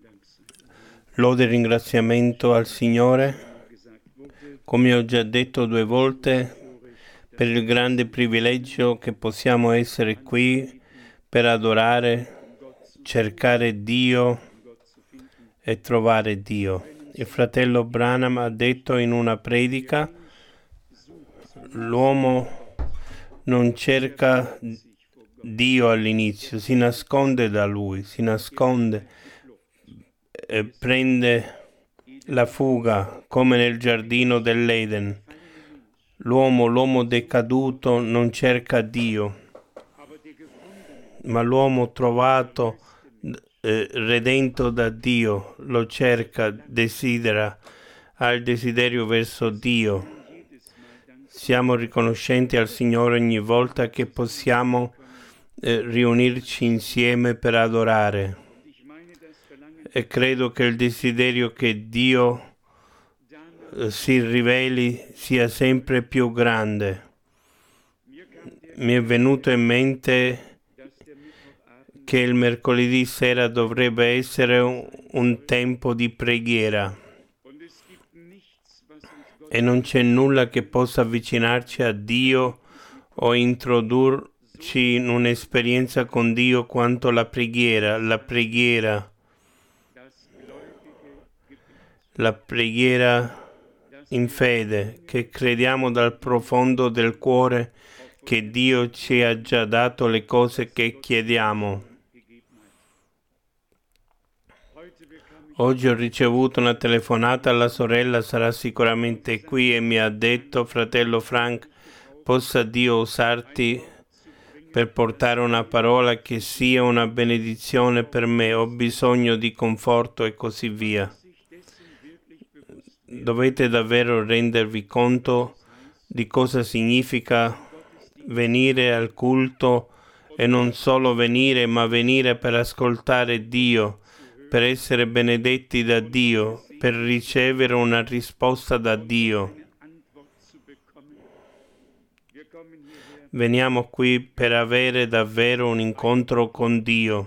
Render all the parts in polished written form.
Lode e ringraziamento al Signore, come ho già detto 2 volte, per il grande privilegio che possiamo essere qui per adorare, cercare Dio e trovare Dio. Il fratello Branham ha detto in una predica: l'uomo non cerca Dio all'inizio, si nasconde da Lui, si nasconde e prende la fuga, come nel giardino dell'Eden. L'uomo decaduto non cerca Dio, ma l'uomo trovato, redento da Dio, lo cerca, desidera, ha il desiderio verso Dio. Siamo riconoscenti al Signore ogni volta che possiamo riunirci insieme per adorare. E credo che il desiderio che Dio si riveli sia sempre più grande. Mi è venuto in mente che il mercoledì sera dovrebbe essere un tempo di preghiera e non c'è nulla che possa avvicinarci a Dio o introdurci in un'esperienza con Dio quanto la preghiera in fede, che crediamo dal profondo del cuore che Dio ci ha già dato le cose che chiediamo. Oggi ho ricevuto una telefonata, la sorella sarà sicuramente qui e mi ha detto: fratello Frank, possa Dio usarti per portare una parola che sia una benedizione per me, ho bisogno di conforto e così via. Dovete davvero rendervi conto di cosa significa venire al culto e non solo venire, ma venire per ascoltare Dio, per essere benedetti da Dio, per ricevere una risposta da Dio. Veniamo qui per avere davvero un incontro con Dio.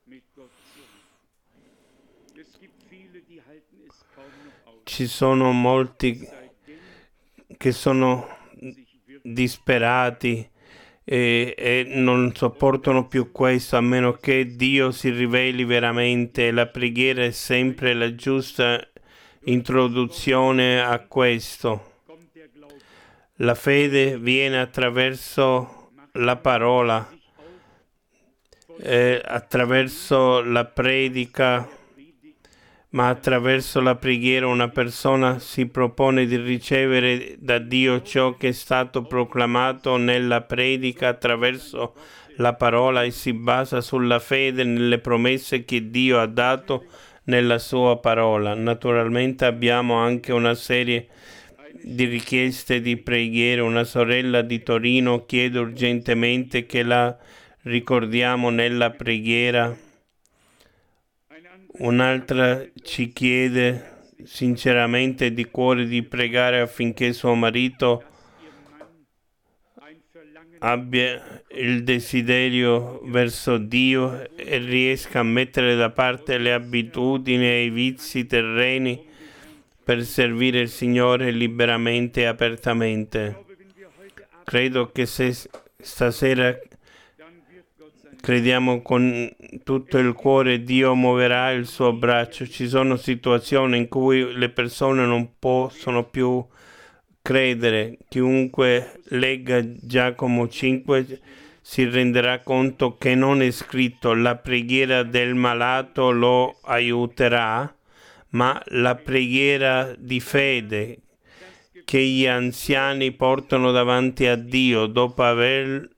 Ci sono molti che sono disperati e non sopportano più questo, a meno che Dio si riveli veramente. La preghiera è sempre la giusta introduzione a questo. La fede viene attraverso la parola, attraverso la predica, ma attraverso la preghiera una persona si propone di ricevere da Dio ciò che è stato proclamato nella predica attraverso la parola e si basa sulla fede nelle promesse che Dio ha dato nella sua parola. Naturalmente abbiamo anche una serie di richieste di preghiera. Una sorella di Torino chiede urgentemente che la ricordiamo nella preghiera. Un'altra ci chiede sinceramente di cuore di pregare affinché suo marito abbia il desiderio verso Dio e riesca a mettere da parte le abitudini e i vizi terreni per servire il Signore liberamente e apertamente. Credo che se stasera crediamo con tutto il cuore, Dio muoverà il suo braccio. Ci sono situazioni in cui le persone non possono più credere. Chiunque legga Giacomo 5 si renderà conto che non è scritto la preghiera del malato lo aiuterà, ma la preghiera di fede che gli anziani portano davanti a Dio dopo aver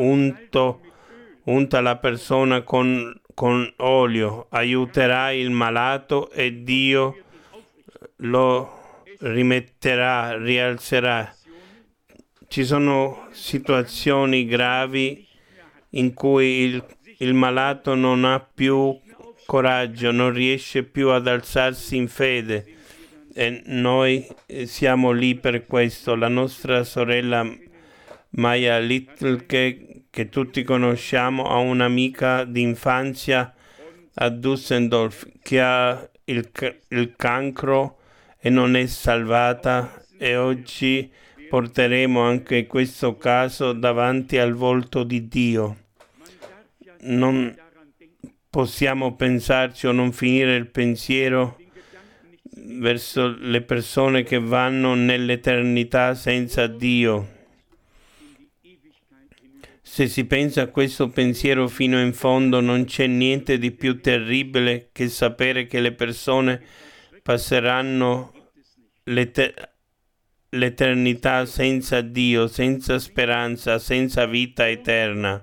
unta la persona con olio, aiuterà il malato e Dio lo rimetterà, rialzerà. Ci sono situazioni gravi in cui il malato non ha più coraggio, non riesce più ad alzarsi in fede e noi siamo lì per questo. La nostra sorella Maya Little, che tutti conosciamo, ha un'amica di infanzia a Düsseldorf che ha il cancro e non è salvata, e oggi porteremo anche questo caso davanti al volto di Dio. Non possiamo pensarci o non finire il pensiero verso le persone che vanno nell'eternità senza Dio. Se si pensa a questo pensiero fino in fondo, non c'è niente di più terribile che sapere che le persone passeranno l'eternità senza Dio, senza speranza, senza vita eterna.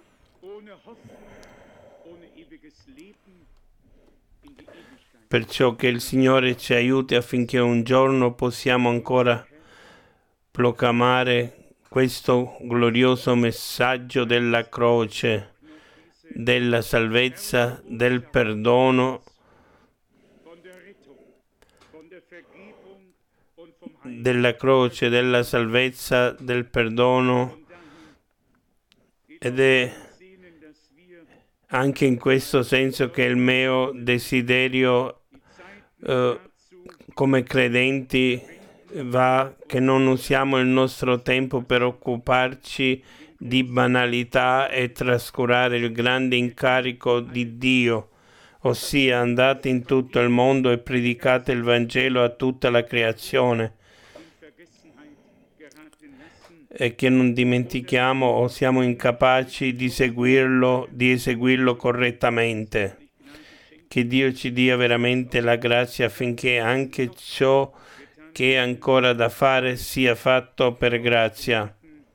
Perciò che il Signore ci aiuti affinché un giorno possiamo ancora proclamare questo glorioso messaggio della croce, della salvezza, del perdono, della croce, della salvezza, del perdono, ed è anche in questo senso che il mio desiderio come credenti va che non usiamo il nostro tempo per occuparci di banalità e trascurare il grande incarico di Dio, ossia andate in tutto il mondo e predicate il Vangelo a tutta la creazione, e che non dimentichiamo o siamo incapaci di eseguirlo correttamente. Che Dio ci dia veramente la grazia affinché anche ciò che è ancora da fare sia fatto per grazia.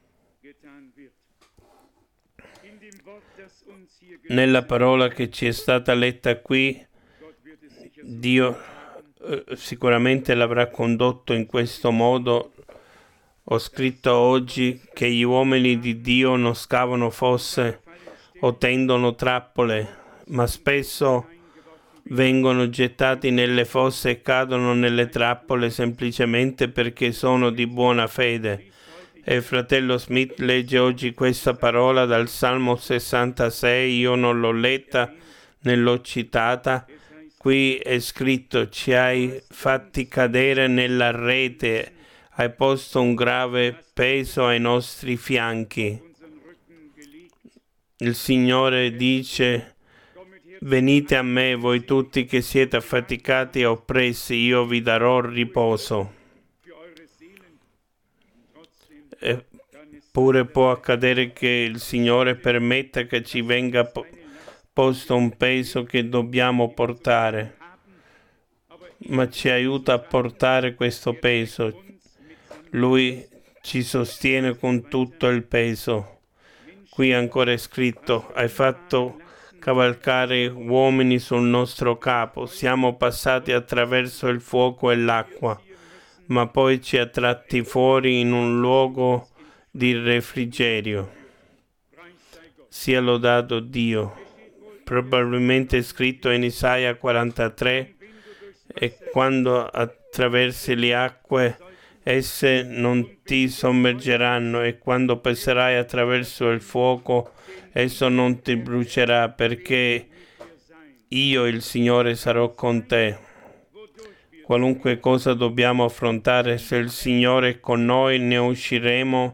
Nella parola che ci è stata letta qui, Dio sicuramente l'avrà condotto in questo modo. Ho scritto oggi che gli uomini di Dio non scavano fosse o tendono trappole, ma spesso vengono gettati nelle fosse e cadono nelle trappole semplicemente perché sono di buona fede. E il fratello Smith legge oggi questa parola dal Salmo 66, io non l'ho letta né l'ho citata. Qui è scritto: ci hai fatti cadere nella rete, hai posto un grave peso ai nostri fianchi. Il Signore dice: venite a me, voi tutti che siete affaticati e oppressi, io vi darò riposo. Eppure può accadere che il Signore permetta che ci venga posto un peso che dobbiamo portare, ma ci aiuta a portare questo peso. Lui ci sostiene con tutto il peso. Qui ancora è scritto: hai fatto cavalcare uomini sul nostro capo, siamo passati attraverso il fuoco e l'acqua, ma poi ci ha tratti fuori in un luogo di refrigerio. Sia lodato Dio. Probabilmente è scritto in Isaia 43: e quando attraversi le acque, esse non ti sommergeranno, e quando passerai attraverso il fuoco, esso non ti brucerà, perché io, il Signore, sarò con te. Qualunque cosa dobbiamo affrontare, se il Signore è con noi, ne usciremo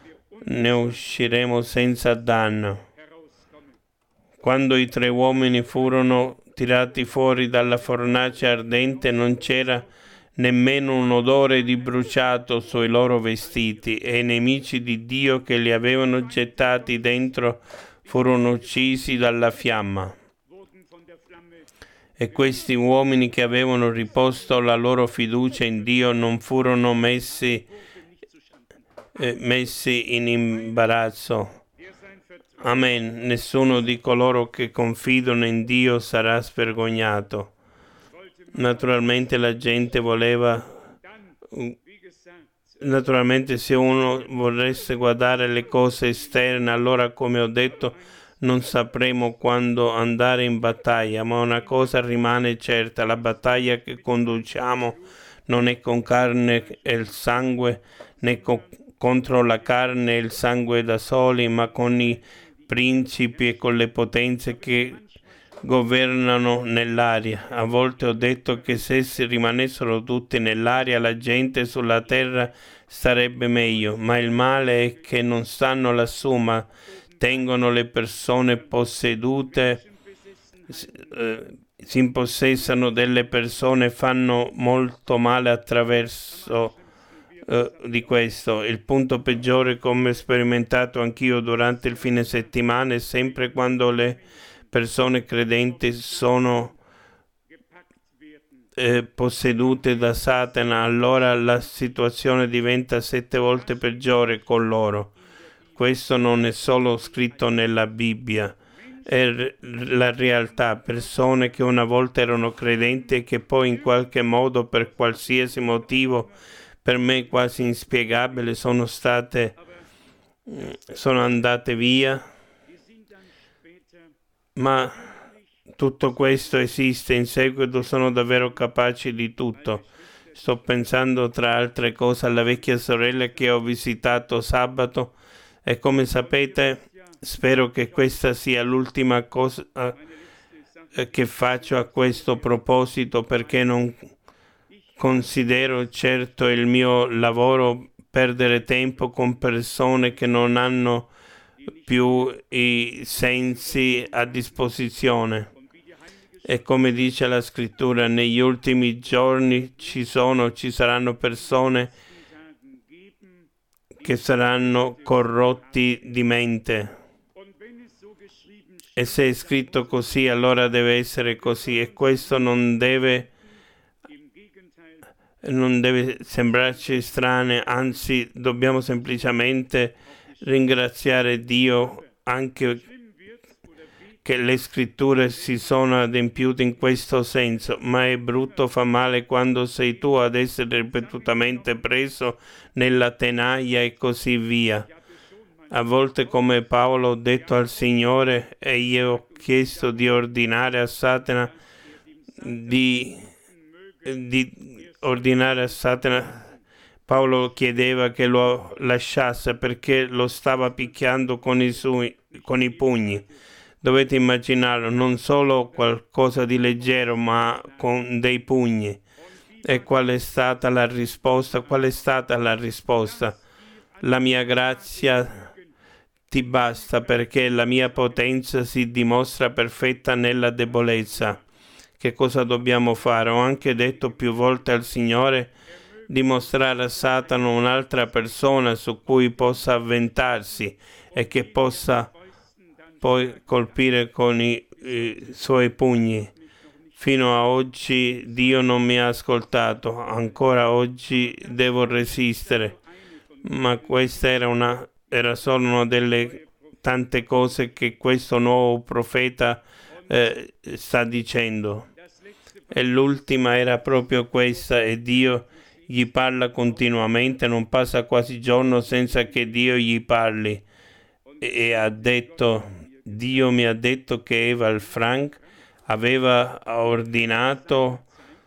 senza danno. Quando i 3 uomini furono tirati fuori dalla fornace ardente, non c'era nemmeno un odore di bruciato sui loro vestiti, e i nemici di Dio che li avevano gettati dentro furono uccisi dalla fiamma. E questi uomini che avevano riposto la loro fiducia in Dio non furono messi in imbarazzo. Amen. Nessuno di coloro che confidano in Dio sarà svergognato. Naturalmente la gente naturalmente se uno volesse guardare le cose esterne, allora, come ho detto, non sapremo quando andare in battaglia, ma una cosa rimane certa: la battaglia che conduciamo non è con carne e il sangue, né contro la carne e il sangue da soli, ma con i principi e con le potenze che governano nell'aria. A volte ho detto che se si rimanessero tutti nell'aria la gente sulla terra starebbe meglio, ma il male è che non stanno lassù, ma tengono le persone possedute, si impossessano delle persone, fanno molto male attraverso di questo. Il punto peggiore, come ho sperimentato anch'io durante il fine settimana, è sempre quando le persone credenti sono possedute da Satana, allora la situazione diventa 7 volte peggiore con loro. Questo non è solo scritto nella Bibbia, è la realtà. Persone che una volta erano credenti e che poi in qualche modo, per qualsiasi motivo, per me quasi inspiegabile, sono andate via, ma tutto questo esiste. In seguito sono davvero capaci di tutto. Sto pensando, tra altre cose, alla vecchia sorella che ho visitato sabato e, come sapete, spero che questa sia l'ultima cosa che faccio a questo proposito, perché non considero certo il mio lavoro perdere tempo con persone che non hanno più i sensi a disposizione. E come dice la scrittura, negli ultimi giorni ci saranno persone che saranno corrotti di mente. E se è scritto così, allora deve essere così, e questo non deve sembrarci strano, anzi dobbiamo semplicemente ringraziare Dio anche che le scritture si sono adempiute in questo senso. Ma è brutto, fa male quando sei tu ad essere ripetutamente preso nella tenaglia e così via. A volte, come Paolo, ho detto al Signore e io ho chiesto di ordinare a Satana Paolo chiedeva che lo lasciasse perché lo stava picchiando con i pugni. Dovete immaginarlo, non solo qualcosa di leggero, ma con dei pugni. E qual è stata la risposta? La mia grazia ti basta, perché la mia potenza si dimostra perfetta nella debolezza. Che cosa dobbiamo fare? Ho anche detto più volte al Signore di mostrare a Satana un'altra persona su cui possa avventarsi e che possa poi colpire con i suoi pugni. Fino a oggi Dio non mi ha ascoltato, ancora oggi devo resistere, ma questa era solo una delle tante cose che questo nuovo profeta sta dicendo. E l'ultima era proprio questa, e Dio gli parla continuamente, non passa quasi giorno senza che Dio gli parli. E ha detto, Dio mi ha detto che Eval Frank aveva ordinato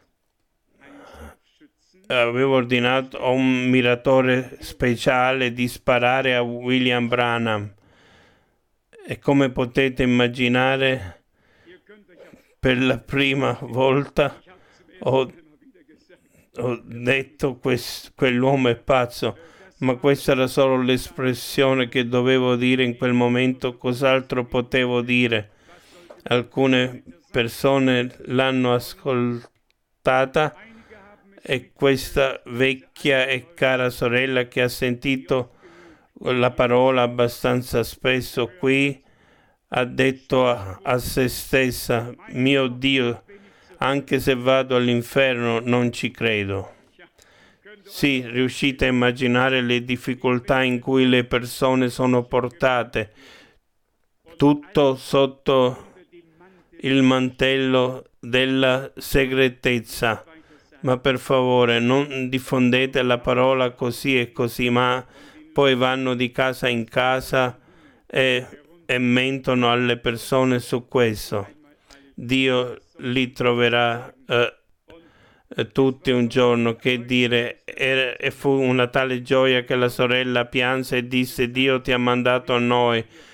a un miratore speciale di sparare a William Branham. E come potete immaginare, per la prima volta ho detto quell'uomo è pazzo, ma questa era solo l'espressione che dovevo dire in quel momento, cos'altro potevo dire? Alcune persone l'hanno ascoltata e questa vecchia e cara sorella che ha sentito la parola abbastanza spesso qui ha detto a se stessa, mio Dio, anche se vado all'inferno non ci credo. Sì, riuscite a immaginare le difficoltà in cui le persone sono portate, tutto sotto il mantello della segretezza. Ma per favore non diffondete la parola così e così, ma poi vanno di casa in casa e mentono alle persone su questo. Dio li troverà tutti un giorno. Che dire, e fu una tale gioia che la sorella pianse e disse, Dio ti ha mandato a noi,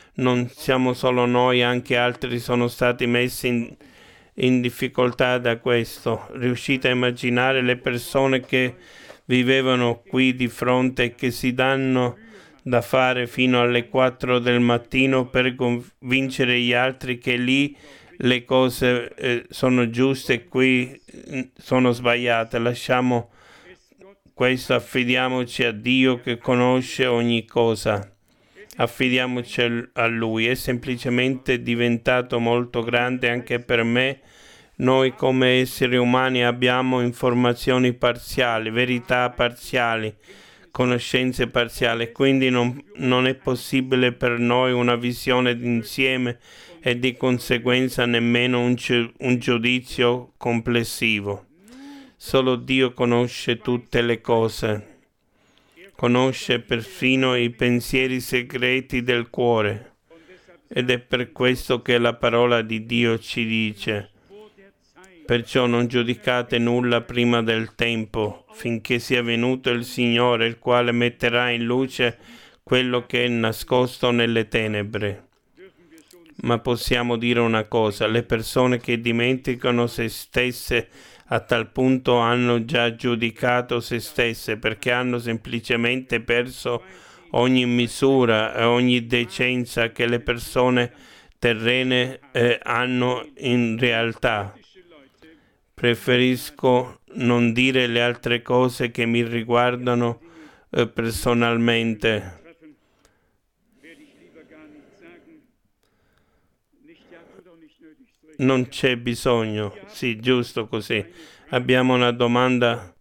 non siamo solo noi, anche altri sono stati messi in difficoltà da questo. Riuscite a immaginare le persone che vivevano qui di fronte e che si danno da fare fino alle 4 del mattino per convincere gli altri che lì le cose sono giuste e qui sono sbagliate. Lasciamo questo, affidiamoci a Dio che conosce ogni cosa. Affidiamoci a Lui. È semplicemente diventato molto grande anche per me. Noi come esseri umani abbiamo informazioni parziali, verità parziali, conoscenze parziali, quindi non è possibile per noi una visione d'insieme e di conseguenza nemmeno un giudizio complessivo. Solo Dio conosce tutte le cose, conosce perfino i pensieri segreti del cuore, ed è per questo che la parola di Dio ci dice: perciò non giudicate nulla prima del tempo, finché sia venuto il Signore, il quale metterà in luce quello che è nascosto nelle tenebre. Ma possiamo dire una cosa: le persone che dimenticano se stesse a tal punto hanno già giudicato se stesse, perché hanno semplicemente perso ogni misura e ogni decenza che le persone terrene hanno in realtà. Preferisco non dire le altre cose che mi riguardano personalmente. Non c'è bisogno, sì, giusto così. Abbiamo una domanda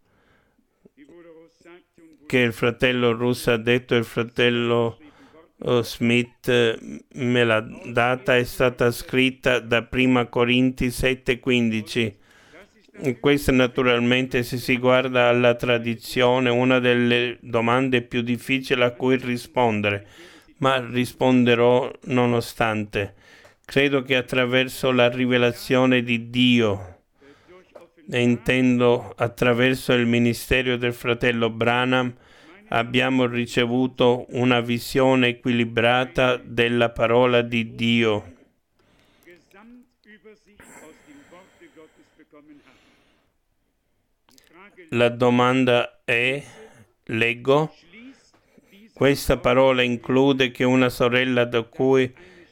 che il fratello Russo ha detto, il fratello Smith me l'ha data, è stata scritta da Prima Corinti 7,15. Questa naturalmente, se si guarda alla tradizione, una delle domande più difficili a cui rispondere, ma risponderò nonostante. Credo che attraverso la rivelazione di Dio, e intendo attraverso il ministero del fratello Branham, abbiamo ricevuto una visione equilibrata della parola di Dio. La domanda è, leggo, questa parola include che una sorella da cui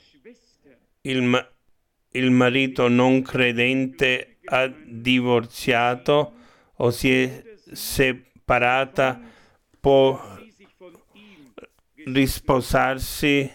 il marito non credente ha divorziato o si è separata può risposarsi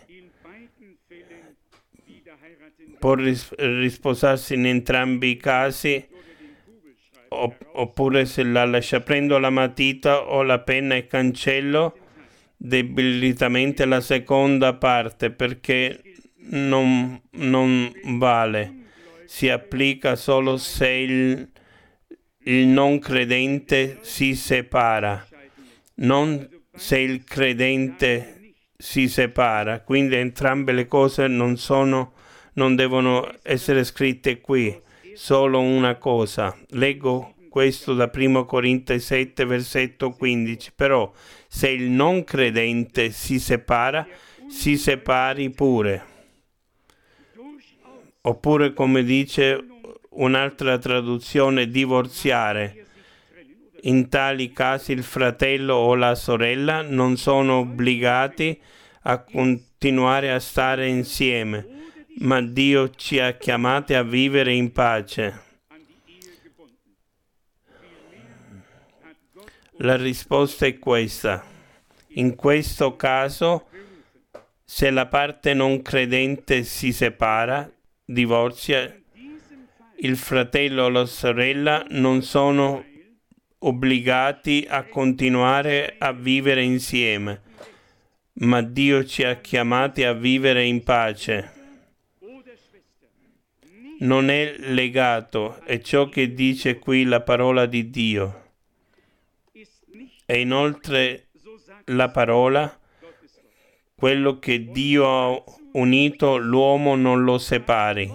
in entrambi i casi, oppure se la lascia. Prendo la matita o la penna e cancello debilitamente la seconda parte, perché non vale. Si applica solo se il non credente si separa, non se il credente si separa. Quindi entrambe le cose non devono essere scritte qui, solo una cosa. Leggo questo da 1 Corinti 7, versetto 15. Però se il non credente si separa, si separi pure. Oppure, come dice un'altra traduzione, divorziare. In tali casi il fratello o la sorella non sono obbligati a continuare a stare insieme, ma Dio ci ha chiamati a vivere in pace. La risposta è questa. In questo caso, se la parte non credente si separa, divorzia, il fratello o la sorella non sono obbligati a continuare a vivere insieme, ma Dio ci ha chiamati a vivere in pace. Non è legato, è ciò che dice qui la parola di Dio. E inoltre la parola, quello che Dio ha unito, l'uomo non lo separi.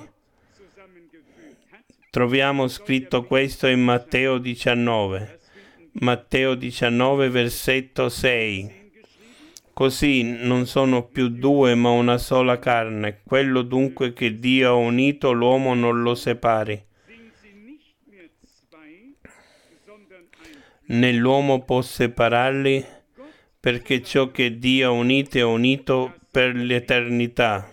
Troviamo scritto questo in Matteo 19. Matteo 19, versetto 6. Così non sono più due ma una sola carne. Quello dunque che Dio ha unito, l'uomo non lo separi. Né l'uomo può separarli, perché ciò che Dio ha unito è unito per l'eternità.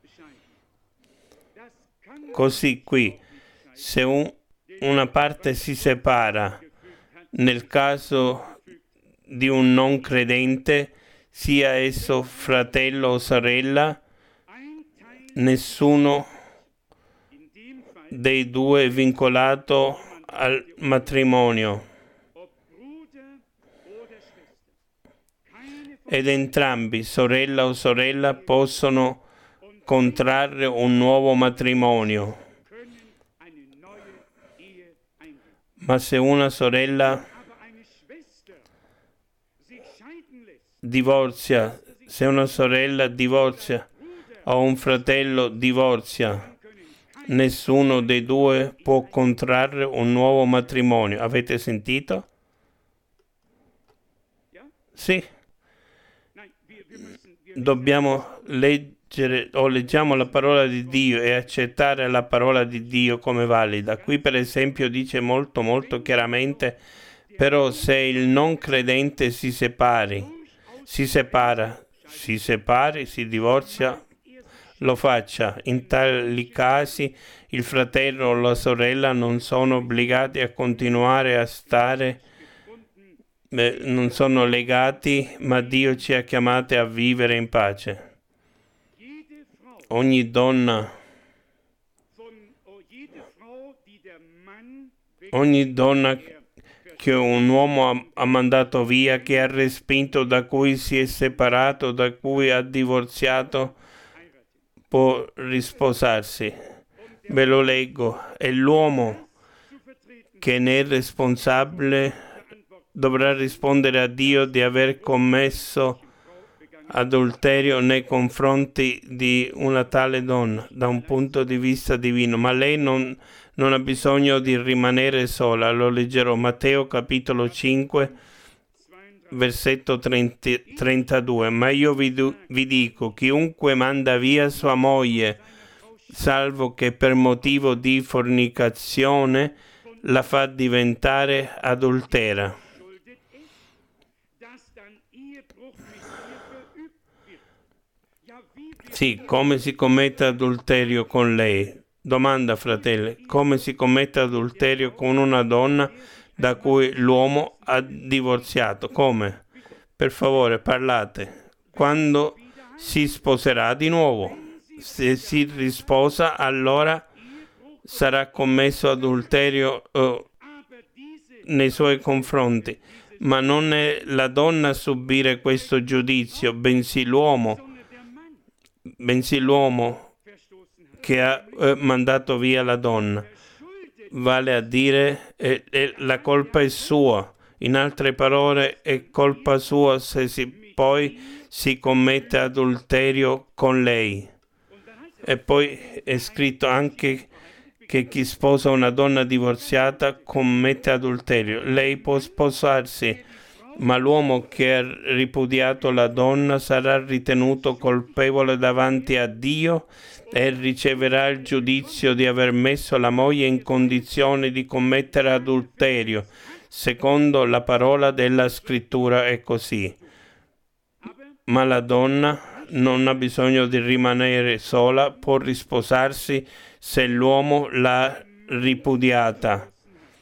Così qui, se una parte si separa, nel caso di un non credente, sia esso fratello o sorella, nessuno dei due è vincolato al matrimonio. Ed entrambi, sorella o sorella, possono contrarre un nuovo matrimonio. Ma se una sorella divorzia, se una sorella divorzia o un fratello divorzia, nessuno dei due può contrarre un nuovo matrimonio. Avete sentito? Sì. Dobbiamo leggere o leggiamo la parola di Dio e accettare la parola di Dio come valida. Qui per esempio dice molto chiaramente: però se il non credente si divorzia, lo faccia. In tali casi il fratello o la sorella non sono obbligati a continuare a stare, non sono legati, ma Dio ci ha chiamati a vivere in pace. Ogni donna che un uomo ha mandato via, che ha respinto, da cui si è separato, da cui ha divorziato, può risposarsi. Ve lo leggo. E l'uomo che ne è responsabile dovrà rispondere a Dio di aver commesso adulterio nei confronti di una tale donna da un punto di vista divino, ma lei non ha bisogno di rimanere sola. Lo leggerò. Matteo capitolo 5 versetto 32. Ma io vi dico, chiunque manda via sua moglie, salvo che per motivo di fornicazione, la fa diventare adultera. Sì, come si commette adulterio con lei? Domanda, fratelli, come si commette adulterio con una donna da cui l'uomo ha divorziato? Come? Per favore, parlate. Quando si sposerà di nuovo. Se si risposa, allora sarà commesso adulterio nei suoi confronti. Ma non è la donna a subire questo giudizio, bensì l'uomo che ha mandato via la donna. Vale a dire, la colpa è sua. In altre parole, è colpa sua se poi si commette adulterio con lei. E poi è scritto anche che chi sposa una donna divorziata commette adulterio. Lei può sposarsi, ma l'uomo che ha ripudiato la donna sarà ritenuto colpevole davanti a Dio e riceverà il giudizio di aver messo la moglie in condizione di commettere adulterio. Secondo la parola della Scrittura è così. Ma la donna non ha bisogno di rimanere sola, può risposarsi se l'uomo l'ha ripudiata.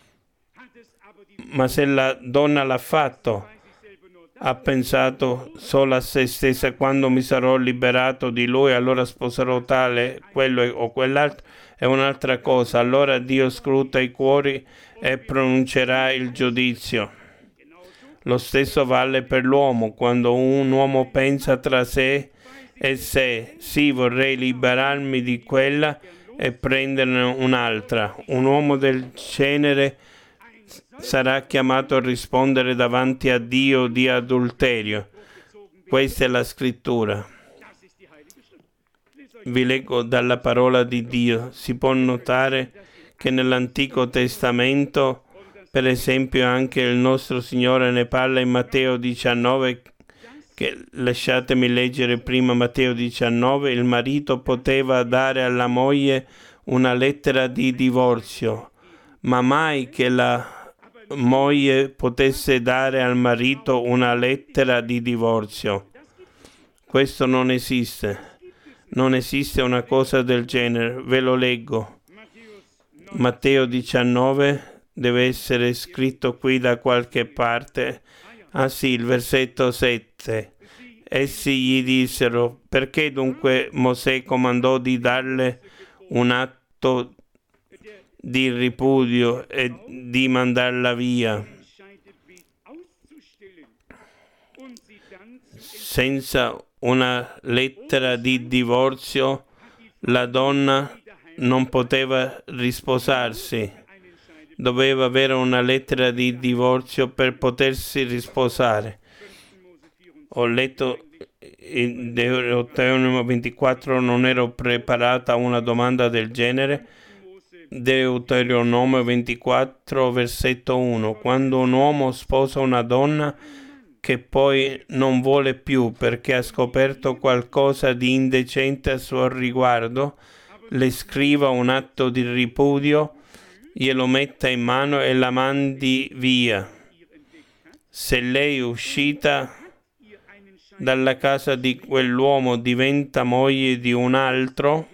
Ma se la donna l'ha fatto, ha pensato solo a se stessa: quando mi sarò liberato di lui, allora sposerò tale, quello o quell'altro, è un'altra cosa. Allora Dio scruta i cuori e pronuncerà il giudizio. Lo stesso vale per l'uomo. Quando un uomo pensa tra sé e sé: sì, vorrei liberarmi di quella e prenderne un'altra, un uomo del genere sarà chiamato a rispondere davanti a Dio di adulterio. Questa è la Scrittura. Vi leggo dalla parola di Dio. Si può notare che nell'Antico Testamento, per esempio, anche il nostro Signore ne parla in Matteo 19, lasciatemi leggere prima Matteo 19, il marito poteva dare alla moglie una lettera di divorzio, ma mai che la moglie potesse dare al marito una lettera di divorzio. Questo non esiste. Non esiste una cosa del genere. Ve lo leggo. Matteo 19 deve essere scritto qui da qualche parte. Ah sì, il versetto 7. Essi gli dissero: perché dunque Mosè comandò di darle un atto di ripudio e di mandarla via? Senza una lettera di divorzio la donna non poteva risposarsi. Doveva avere una lettera di divorzio per potersi risposare. Ho letto in Deuteronomio 24, non ero preparata a una domanda del genere. Deuteronomio 24, versetto 1. Quando un uomo sposa una donna che poi non vuole più perché ha scoperto qualcosa di indecente a suo riguardo, le scriva un atto di ripudio, glielo metta in mano e la mandi via. Se lei è uscita dalla casa di quell'uomo, diventa moglie di un altro,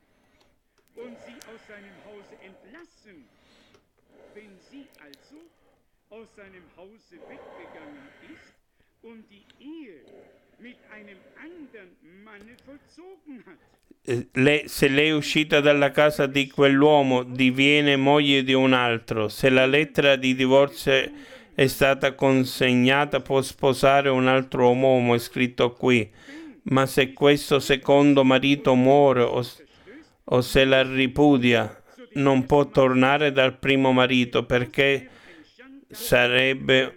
se lei è uscita dalla casa di quell'uomo, diviene moglie di un altro. Se la lettera di divorzio è stata consegnata, può sposare un altro uomo, è scritto qui. Ma se questo secondo marito muore o se la ripudia, non può tornare dal primo marito, perché sarebbe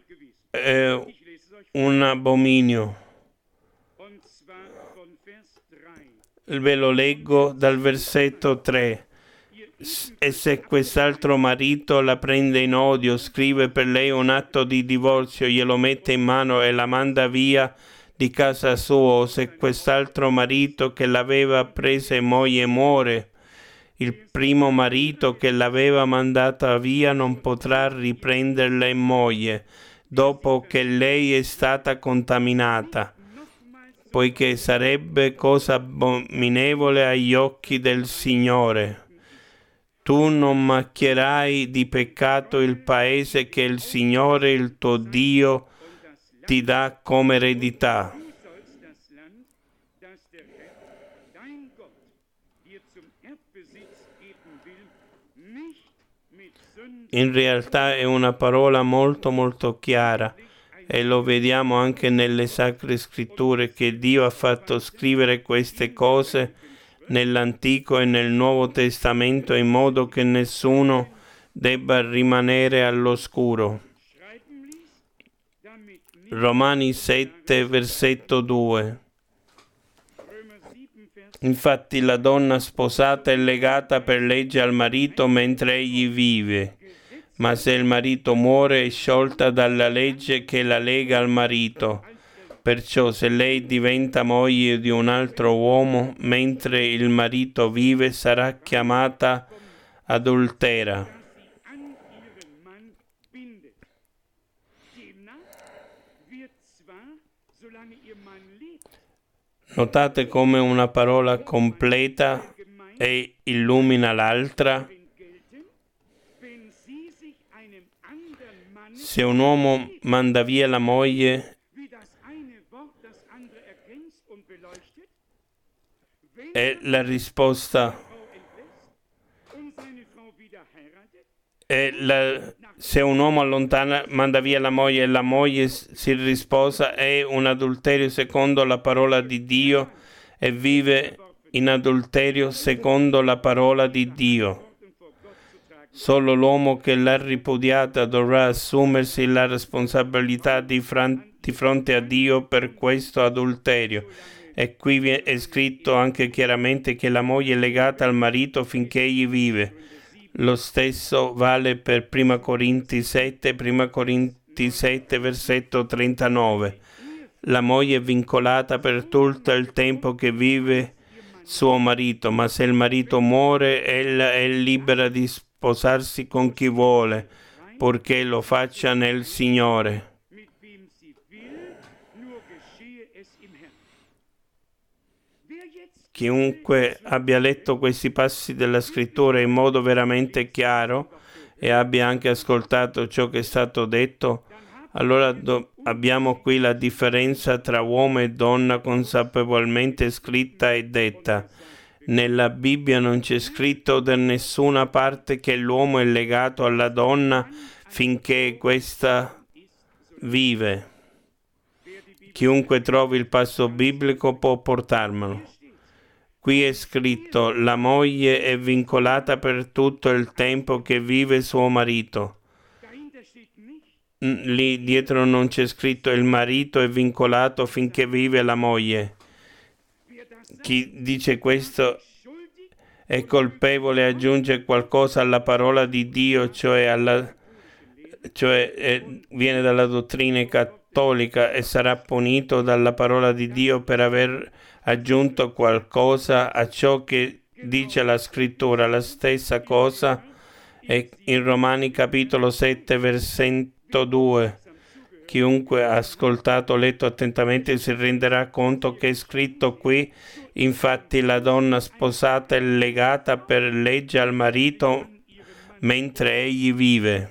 un abominio. Ve lo leggo dal versetto 3. E se quest'altro marito la prende in odio, scrive per lei un atto di divorzio, glielo mette in mano e la manda via di casa sua, o se quest'altro marito che l'aveva presa in moglie muore, il primo marito che l'aveva mandata via non potrà riprenderla in moglie dopo che lei è stata contaminata, poiché sarebbe cosa abominevole agli occhi del Signore. Tu non macchierai di peccato il paese che il Signore, il tuo Dio, ti dà come eredità. In realtà è una parola molto molto chiara e lo vediamo anche nelle Sacre Scritture, che Dio ha fatto scrivere queste cose nell'Antico e nel Nuovo Testamento in modo che nessuno debba rimanere all'oscuro. Romani 7, versetto 2. Infatti la donna sposata è legata per legge al marito mentre egli vive, ma se il marito muore è sciolta dalla legge che la lega al marito. Perciò se lei diventa moglie di un altro uomo mentre il marito vive, sarà chiamata adultera. Notate come una parola completa e illumina l'altra. Se un uomo manda via la moglie, è la risposta. Se un uomo manda via la moglie e la moglie si risposa, è un adulterio secondo la parola di Dio e vive in adulterio secondo la parola di Dio. Solo l'uomo che l'ha ripudiata dovrà assumersi la responsabilità di fronte a Dio per questo adulterio. E qui è scritto anche chiaramente che la moglie è legata al marito finché egli vive. Lo stesso vale per 1 Corinti 7, versetto 39. la moglie è vincolata per tutto il tempo che vive suo marito, ma se il marito muore, ella è libera di sposarsi con chi vuole, purché lo faccia nel Signore. Chiunque abbia letto questi passi della scrittura in modo veramente chiaro e abbia anche ascoltato ciò che è stato detto, allora abbiamo qui la differenza tra uomo e donna consapevolmente scritta e detta. Nella Bibbia non c'è scritto da nessuna parte che l'uomo è legato alla donna finché questa vive. Chiunque trovi il passo biblico può portarmelo. Qui è scritto: la moglie è vincolata per tutto il tempo che vive suo marito. Lì dietro non c'è scritto il marito è vincolato finché vive la moglie. Chi dice questo è colpevole, aggiunge qualcosa alla parola di Dio, viene dalla dottrina cattolica e sarà punito dalla parola di Dio per aver aggiunto qualcosa a ciò che dice la scrittura. La stessa cosa è in Romani capitolo 7 versetto 2. Chiunque ha ascoltato o letto attentamente si renderà conto che è scritto qui: infatti la donna sposata è legata per legge al marito mentre egli vive.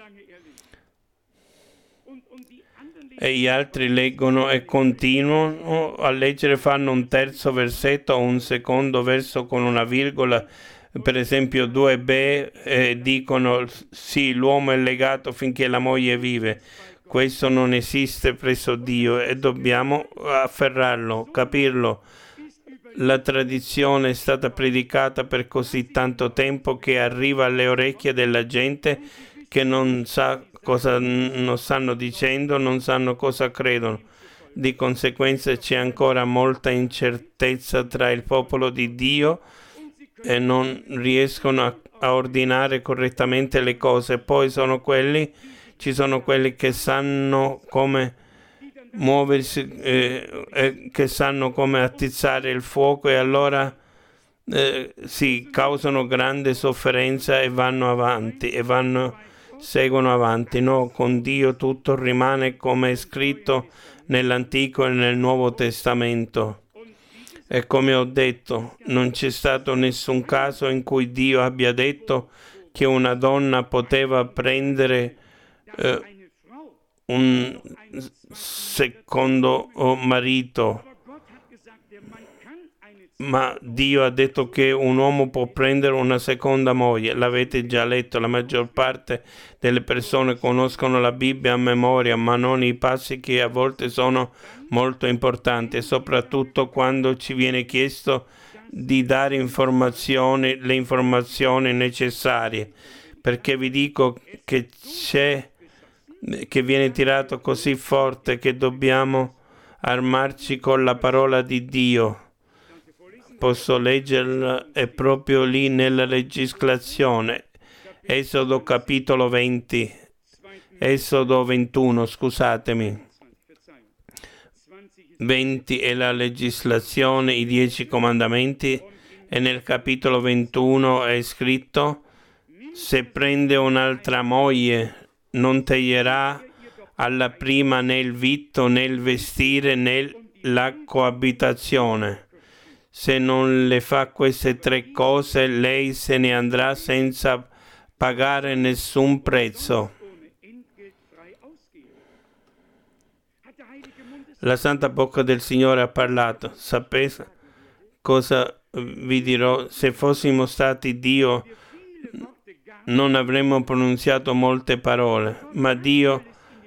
E gli altri leggono e continuano a leggere, fanno un terzo versetto o un secondo verso con una virgola, per esempio 2b, e dicono sì, l'uomo è legato finché la moglie vive. Questo non esiste presso Dio e dobbiamo afferrarlo, capirlo. La tradizione è stata predicata per così tanto tempo che arriva alle orecchie della gente che non sa cosa non stanno dicendo, non sanno cosa credono. Di conseguenza c'è ancora molta incertezza tra il popolo di Dio e non riescono a ordinare correttamente le cose. Poi ci sono quelli che sanno come muoversi, che sanno come attizzare il fuoco e allora causano grande sofferenza e vanno avanti seguono avanti. No, con Dio tutto rimane come è scritto nell'Antico e nel Nuovo Testamento. E come ho detto, non c'è stato nessun caso in cui Dio abbia detto che una donna poteva prendere un secondo marito, ma Dio ha detto che un uomo può prendere una seconda moglie. L'avete già letto, la maggior parte delle persone conoscono la Bibbia a memoria, ma non i passi che a volte sono molto importanti, e soprattutto quando ci viene chiesto di dare le informazioni necessarie, perché vi dico che viene tirato così forte che dobbiamo armarci con la parola di Dio. Posso leggerla, è proprio lì nella legislazione. Esodo capitolo 21, scusatemi. 20 è la legislazione, i 10 comandamenti, e nel capitolo 21 è scritto: se prende un'altra moglie non taglierà alla prima né il vitto, né il vestire, né la coabitazione. Se non le fa queste 3 cose, lei se ne andrà senza pagare nessun prezzo. La santa bocca del Signore ha parlato. Sapete cosa vi dirò? Se fossimo stati Dio, non avremmo pronunziato molte parole, ma Dio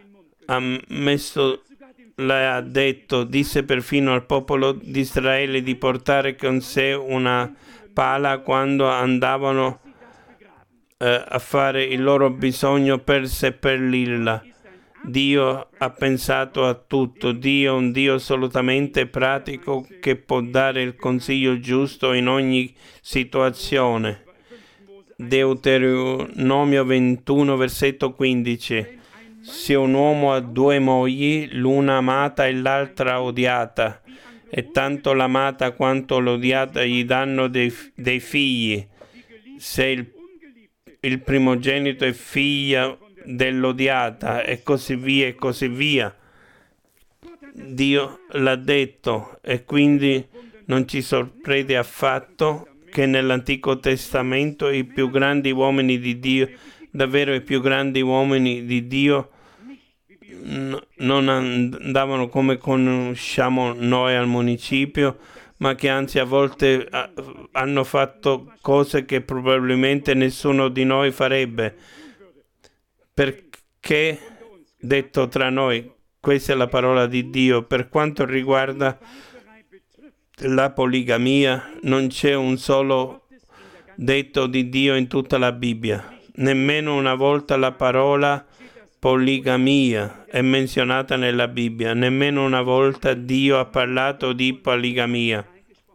l'ha detto, disse perfino al popolo di Israele di portare con sé una pala quando andavano a fare il loro bisogno per seppellirla. Dio ha pensato a tutto. Dio è un Dio assolutamente pratico che può dare il consiglio giusto in ogni situazione. Deuteronomio 21, versetto 15. Se un uomo ha due mogli, l'una amata e l'altra odiata, e tanto l'amata quanto l'odiata gli danno dei figli, se il primogenito è figlio dell'odiata, e così via, e così via. Dio l'ha detto, e quindi non ci sorprende affatto che nell'Antico Testamento i più grandi uomini di Dio, davvero i più grandi uomini di Dio, non andavano come conosciamo noi al municipio, ma che anzi a volte hanno fatto cose che probabilmente nessuno di noi farebbe. Perché, detto tra noi, questa è la parola di Dio, per quanto riguarda la poligamia, non c'è un solo detto di Dio in tutta la Bibbia. Nemmeno una volta la parola poligamia è menzionata nella Bibbia. Nemmeno una volta Dio ha parlato di poligamia.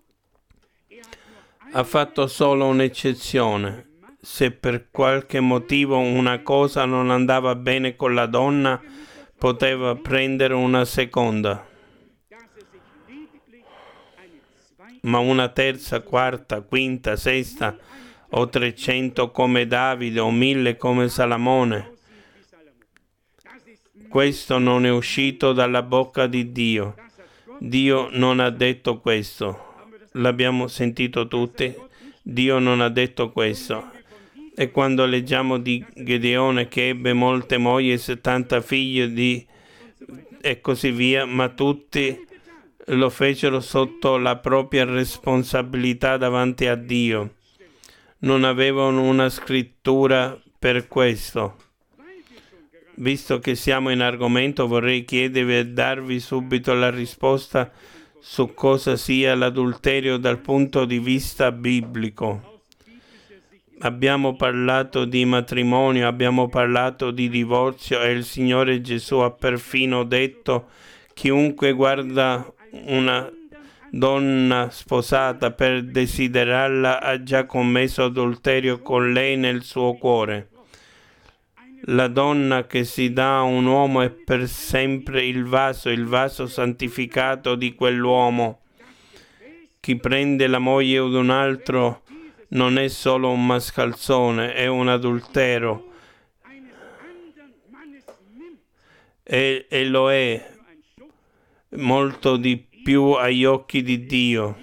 Ha fatto solo un'eccezione. Se per qualche motivo una cosa non andava bene con la donna, poteva prendere una seconda. Ma una terza, quarta, quinta, sesta o 300 come Davide o 1000 come Salomone. Questo non è uscito dalla bocca di Dio. Dio non ha detto questo. L'abbiamo sentito tutti. Dio non ha detto questo. E quando leggiamo di Gedeone che ebbe molte mogli e 70 figli e così via, ma tutti lo fecero sotto la propria responsabilità davanti a Dio. Non avevano una scrittura per questo. Visto che siamo in argomento, vorrei chiedervi e darvi subito la risposta su cosa sia l'adulterio dal punto di vista biblico. Abbiamo parlato di matrimonio, abbiamo parlato di divorzio e il Signore Gesù ha perfino detto: chiunque guarda una donna sposata per desiderarla ha già commesso adulterio con lei nel suo cuore. La donna che si dà a un uomo è per sempre il vaso santificato di quell'uomo. Chi prende la moglie di un altro non è solo un mascalzone, è un adultero. E lo è molto di più agli occhi di Dio.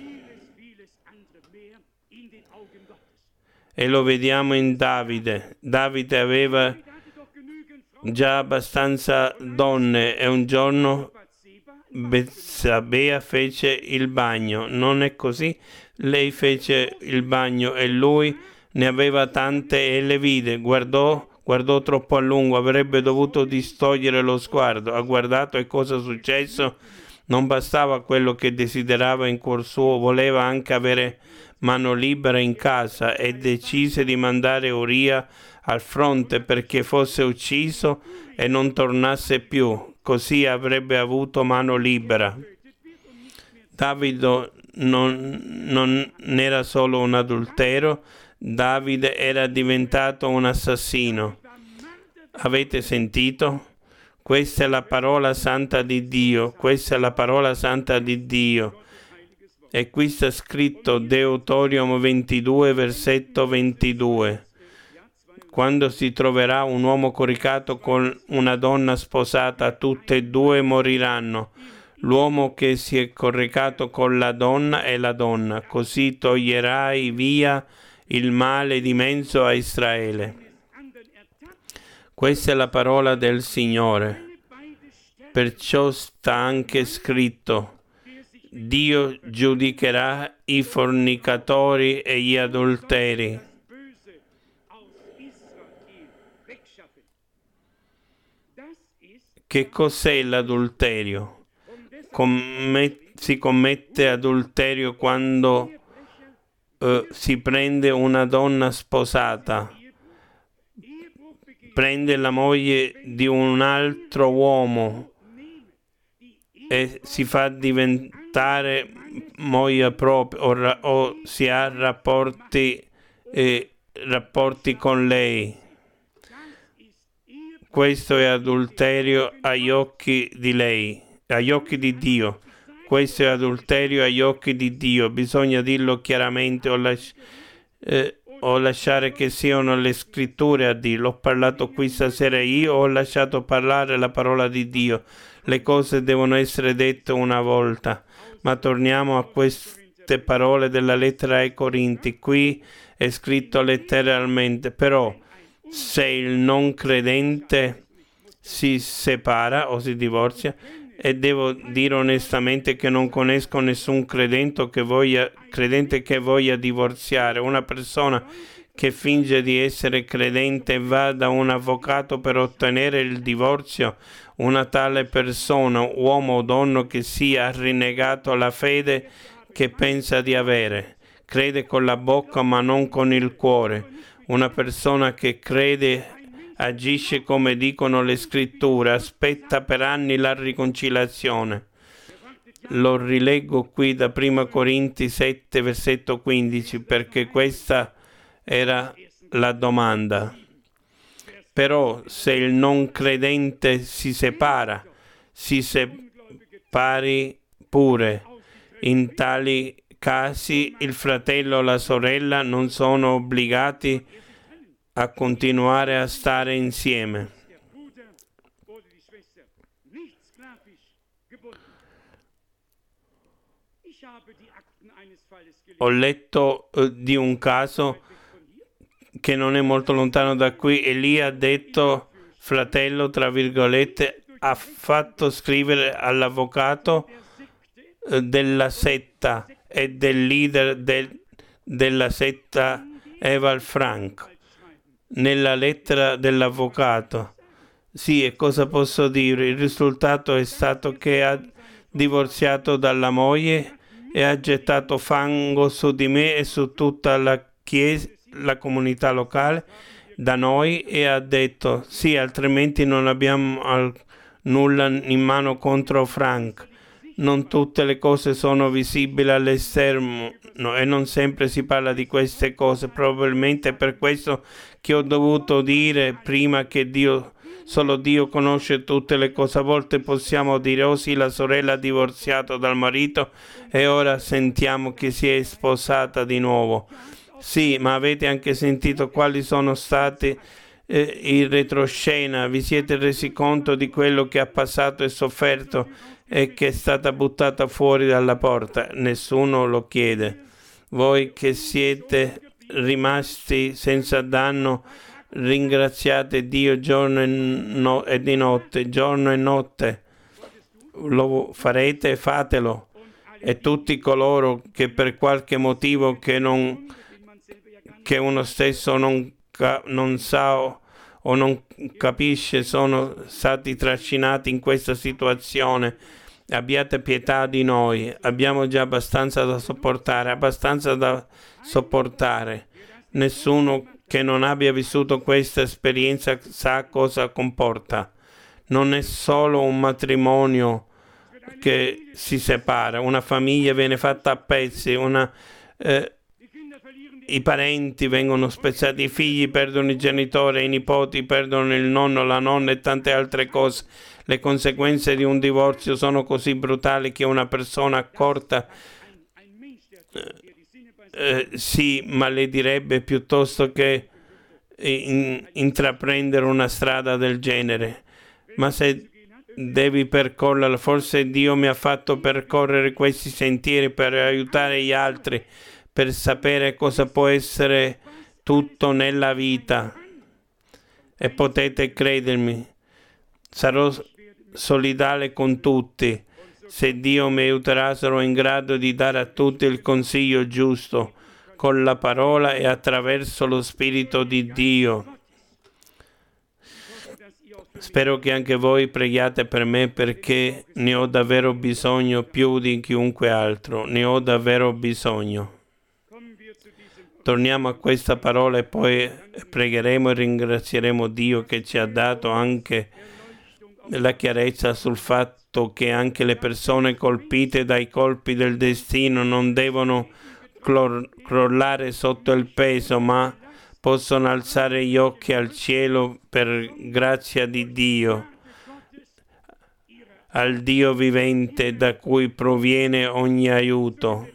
E lo vediamo in Davide. Davide aveva già abbastanza donne e un giorno Betsabea fece il bagno. Non è così? Lei fece il bagno e lui ne aveva tante e le vide. Guardò troppo a lungo, avrebbe dovuto distogliere lo sguardo. Ha guardato e cosa è successo? Non bastava quello che desiderava in cuor suo, voleva anche avere mano libera in casa e decise di mandare Uria al fronte perché fosse ucciso e non tornasse più, così avrebbe avuto mano libera. Davide non era solo un adultero, Davide era diventato un assassino. Avete sentito? Questa è la parola santa di Dio, questa è la parola santa di Dio. E qui sta scritto Deuteronomio 22, versetto 22. Quando si troverà un uomo coricato con una donna sposata, tutte e due moriranno. L'uomo che si è coricato con la donna è la donna, così toglierai via il male di mezzo a Israele. Questa è la parola del Signore. Perciò sta anche scritto: Dio giudicherà i fornicatori e gli adulteri. Che cos'è l'adulterio? Si commette adulterio quando si prende una donna sposata, prende la moglie di un altro uomo e si fa diventare moglie propria o si ha rapporti con lei. Questo è adulterio agli occhi di lei, agli occhi di Dio. Questo è adulterio agli occhi di Dio. Bisogna dirlo chiaramente o lasciare che siano le scritture a dirlo. Ho parlato qui stasera io, ho lasciato parlare la parola di Dio. Le cose devono essere dette una volta. Ma torniamo a queste parole della lettera ai Corinti. Qui è scritto letteralmente, però se il non credente si separa o si divorzia, e devo dire onestamente che non conosco nessun credente che voglia divorziare. Una persona che finge di essere credente e va da un avvocato per ottenere il divorzio, una tale persona, uomo o donna, che sia rinnegato la fede che pensa di avere. Crede con la bocca ma non con il cuore. Una persona che crede agisce come dicono le scritture, aspetta per anni la riconciliazione. Lo rileggo qui da 1 Corinti 7, versetto 15, perché questa era la domanda. Però se il non credente si separi pure. In tali casi il fratello o la sorella non sono obbligati a continuare a stare insieme. Ho letto di un caso che non è molto lontano da qui, e lì ha detto, fratello, tra virgolette, ha fatto scrivere all'avvocato della setta e del leader della setta Eval Frank. Nella lettera dell'avvocato. Sì, e cosa posso dire? Il risultato è stato che ha divorziato dalla moglie e ha gettato fango su di me e su tutta la chiesa, la comunità locale, da noi, e ha detto sì, altrimenti non abbiamo nulla in mano contro Frank. Non tutte le cose sono visibili all'esterno e non sempre si parla di queste cose. Probabilmente è per questo che ho dovuto dire prima che solo Dio conosce tutte le cose. A volte possiamo dire, oh sì, la sorella ha divorziato dal marito e ora sentiamo che si è sposata di nuovo. Sì, ma avete anche sentito quali sono stati in retroscena? Vi siete resi conto di quello che ha passato e sofferto e che è stata buttata fuori dalla porta? Nessuno lo chiede. Voi che siete rimasti senza danno, ringraziate Dio giorno e di notte, giorno e notte. Lo farete, fatelo. E tutti coloro che per qualche motivo che uno stesso non sa o non capisce sono stati trascinati in questa situazione, abbiate pietà di noi. Abbiamo già abbastanza da sopportare. Nessuno che non abbia vissuto questa esperienza sa cosa comporta. Non è solo un matrimonio che si separa, una famiglia viene fatta a pezzi, i parenti vengono spezzati, i figli perdono i genitori, i nipoti perdono il nonno, la nonna e tante altre cose. Le conseguenze di un divorzio sono così brutali che una persona accorta si maledirebbe piuttosto che intraprendere una strada del genere. Ma se devi percorrerla, forse Dio mi ha fatto percorrere questi sentieri per aiutare gli altri, per sapere cosa può essere tutto nella vita. E potete credermi, sarò solidale con tutti. Se Dio mi aiuterà, sarò in grado di dare a tutti il consiglio giusto, con la parola e attraverso lo Spirito di Dio. Spero che anche voi preghiate per me, perché ne ho davvero bisogno più di chiunque altro. Ne ho davvero bisogno. Torniamo a questa parola e poi pregheremo e ringrazieremo Dio che ci ha dato anche la chiarezza sul fatto che anche le persone colpite dai colpi del destino non devono crollare sotto il peso, ma possono alzare gli occhi al cielo per grazia di Dio, al Dio vivente da cui proviene ogni aiuto.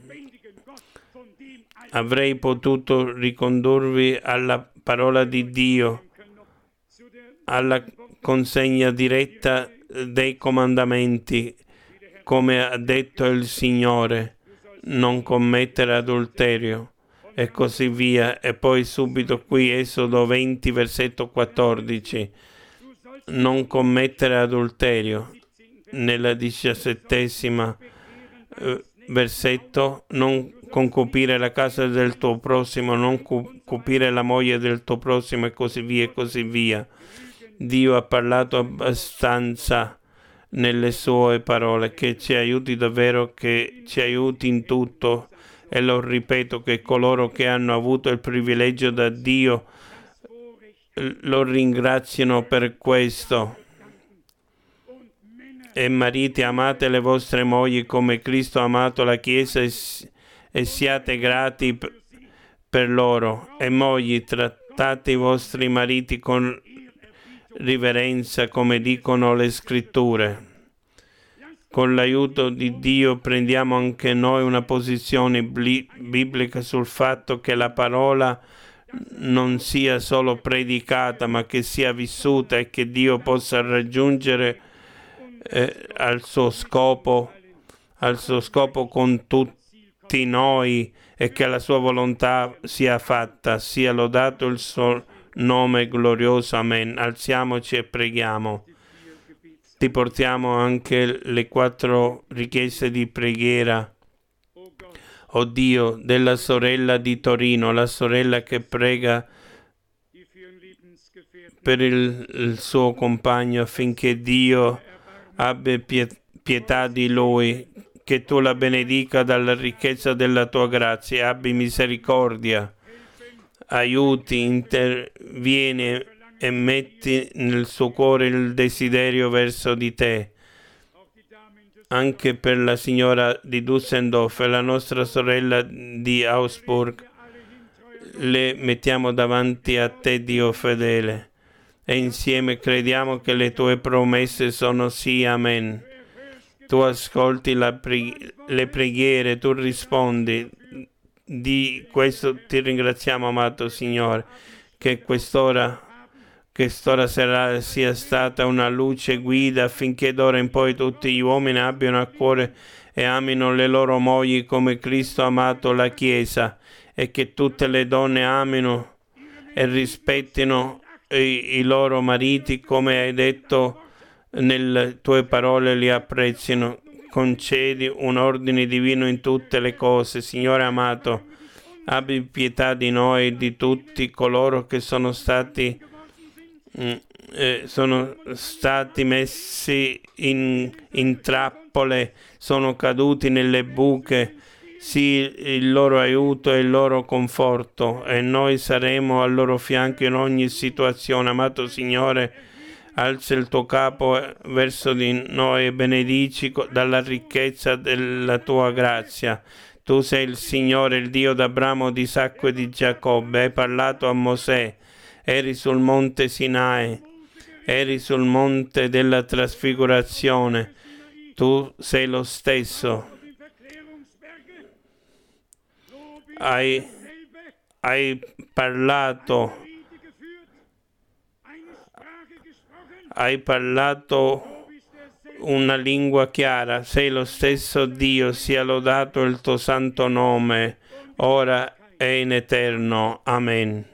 Avrei potuto ricondurvi alla parola di Dio, alla consegna diretta dei comandamenti, come ha detto il Signore, non commettere adulterio, e così via. E poi subito qui Esodo 20, versetto 14, non commettere adulterio. Nella 17ª versetto, non concupire la casa del tuo prossimo, non cupire la moglie del tuo prossimo, e così via, e così via. Dio ha parlato abbastanza nelle sue parole, che ci aiuti davvero, che ci aiuti in tutto. E lo ripeto, che coloro che hanno avuto il privilegio da Dio lo ringraziano per questo. E mariti, amate le vostre mogli come Cristo ha amato la Chiesa, e siate grati per loro. E mogli, trattate i vostri mariti con riverenza, come dicono le Scritture. Con l'aiuto di Dio prendiamo anche noi una posizione biblica sul fatto che la parola non sia solo predicata, ma che sia vissuta, e che Dio possa raggiungere al suo scopo con tutti noi, e che la sua volontà sia fatta. Sia lodato il suo nome glorioso. Amen. Alziamoci e preghiamo. Ti portiamo anche le 4 richieste di preghiera, o Dio, della sorella di Torino, la sorella che prega per il suo compagno, affinché Dio abbia pietà di lui, che tu la benedica dalla ricchezza della tua grazia, e abbi misericordia, aiuti, intervieni e metti nel suo cuore il desiderio verso di te. Anche per la signora di Düsseldorf e la nostra sorella di Augsburg, le mettiamo davanti a te, Dio fedele, e insieme crediamo che le tue promesse sono sì, amen. Tu ascolti le preghiere, tu rispondi. Di questo ti ringraziamo, amato Signore, che quest'ora sia stata una luce guida, affinché d'ora in poi tutti gli uomini abbiano a cuore e amino le loro mogli come Cristo ha amato la Chiesa, e che tutte le donne amino e rispettino i loro mariti, come hai detto nelle tue parole, li apprezzino. Concedi un ordine divino in tutte le cose. Signore amato, abbi pietà di noi e di tutti coloro che sono stati messi in trappole, sono caduti nelle buche. Sì, il loro aiuto e il loro conforto, e noi saremo al loro fianco in ogni situazione. Amato Signore, alza il tuo capo verso di noi e benedici dalla ricchezza della tua grazia. Tu sei il Signore, il Dio d'Abramo, di Isacco e di Giacobbe. Hai parlato a Mosè, eri sul monte Sinai, eri sul monte della trasfigurazione. Tu sei lo stesso. Hai parlato una lingua chiara. Sei lo stesso Dio, sia lodato il tuo santo nome, ora e in eterno. Amen.